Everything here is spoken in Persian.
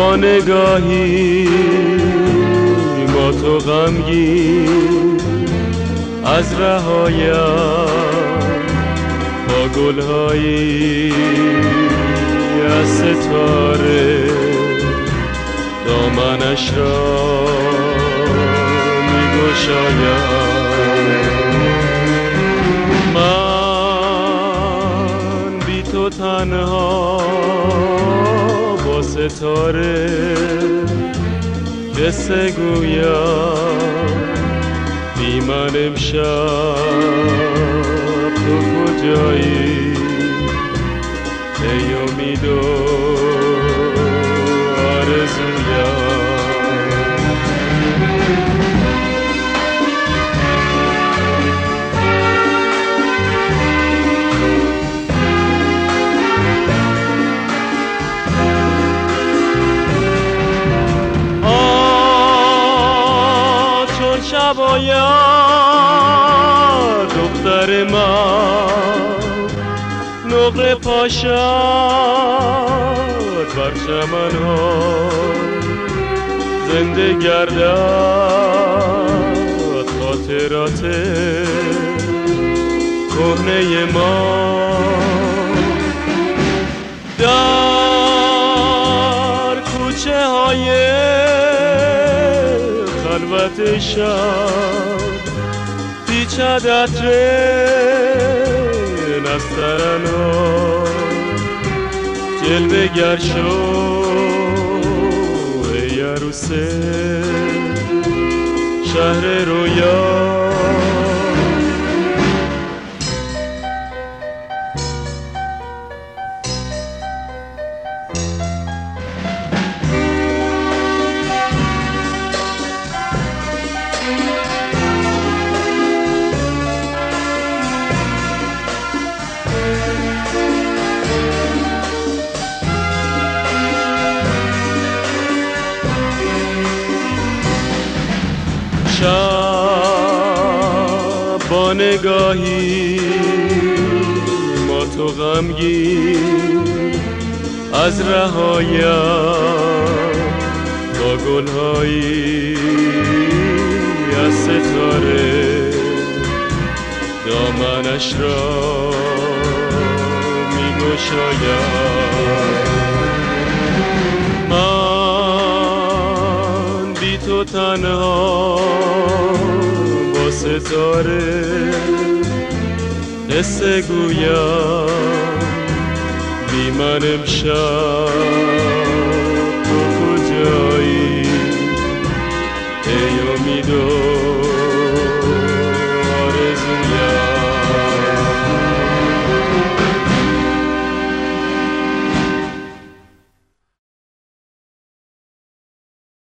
با نگاهی با تو غمگین از رهایم با گلهایی از ستاره دامنش را می‌گشایم. من بی تو تنها با ستاره قصه گویم، بی من امشب تو کجایی ای امید و آرزویم. چون شب آید دختر من نقره پاشد بر چمن‌ها، زنده گردد خاطرات کهنه ما. در کوچه های خلوت شب پیچد عطر نسترن‌ها، جلوه گر شو ای عروس شهر رویا. شب با نگاهی ما تو غمگین از رهایم با گلهایی از ستاره دامنش را می‌گشایم. من بی تو تنها با ستاره قصه گویم، بی من امشب تو کجایی ای امید و